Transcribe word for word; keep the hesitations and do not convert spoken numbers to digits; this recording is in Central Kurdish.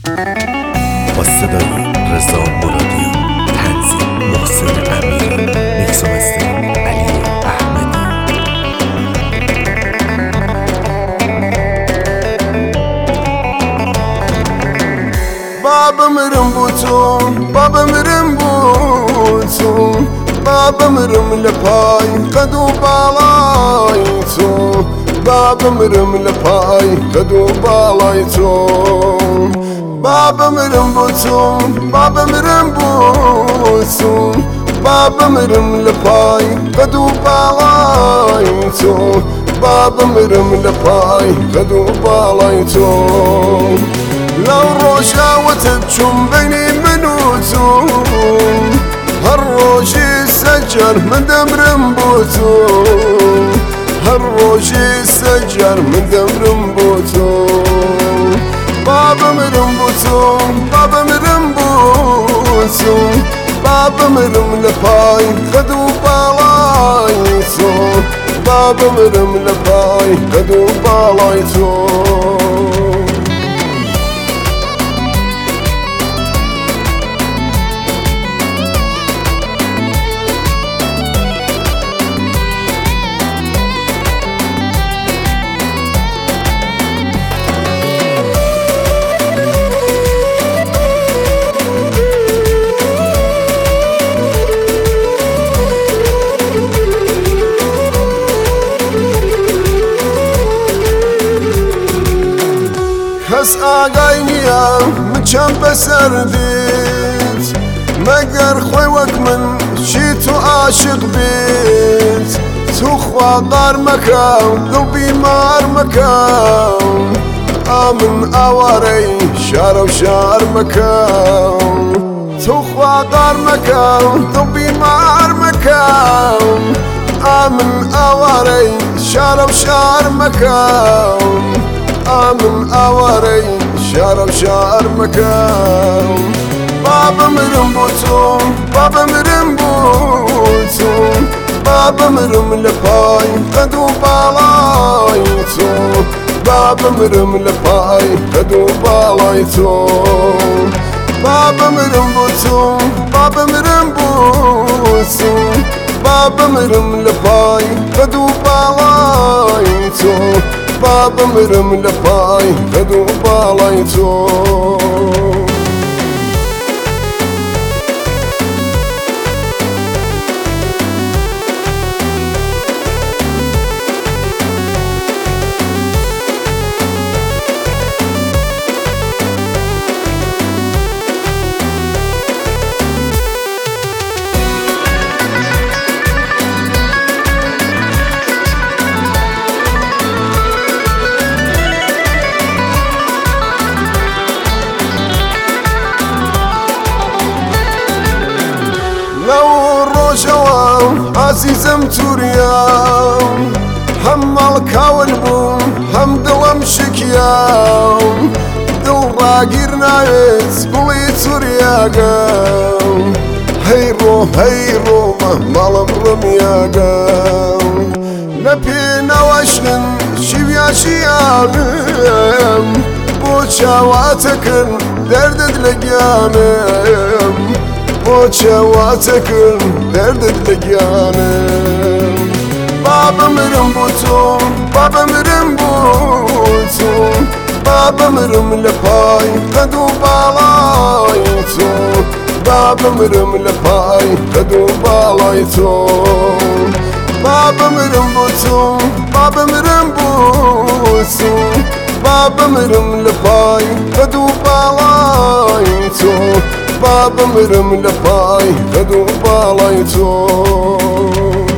با صدای رضا مرادیان، تنظیم محسن امیری، میکس و مسترینگ علی احمدی. بابا مرم بوتو بابا مرم بوتو بابا مرم لپای قدو بالای تو بابا مرم لپای قدو بالای تو بابا مرم بوتو بابا مرم بوتو بابا مرم لپای قدو بالای تو بابا مرم لپای قدو بالای تو لو روجاوتت شم بيني منوتو هالروجي سجر من دمر مبوتو هالروجي سجر من دمر مبوتو بابا مرمبوتو بابا مرمبوتو بابا مرم لپای قدو بالايتو بابا مرم لپای قدو بالايتو کس ئاگای نییە من چەند بەسەردیت مەگەر خۆی وەک من چی تو عاشق بیت تو خوا قار مەکە دڵ بیمار مەکە ئامن ئاوارەی شارە و شار مەکە تو خوا قار مەکە دڵ بیمار مەکە ئامن ئاوارەی شارە و شار مەکە آمن آواري شارم شار مكان بابا مرم بوتو بابا مرم بوتو بابا مرم لپاي قدو بالايتو بابا مرم لپاي قدو بالايتو بابا مرم بوتو بابا مرم بوتو بابا مرم لپاي قدو بالايتو بابا مرم لپای قدو بالای تو عزيزم توريا هم الكاول بوم هم دلم شكيا دل راقير نايز قولي توريا قام هيرو هيرو مهمال برميا قام نبينا واشن شبيا شيانم بوچا واتكن دردد لقيانم بوچا واتكن دردد لقيانم بابا مرم بوتو بابا مرم بوتو بابا مرم لپاي قدو بالايتو بابا مرم لپاي قدو بالايتو بابا مرم بوتو بابا مرم بوتو بابا مرم لپاي قدو بالايتو بابا مرم لپای قدو بالای تو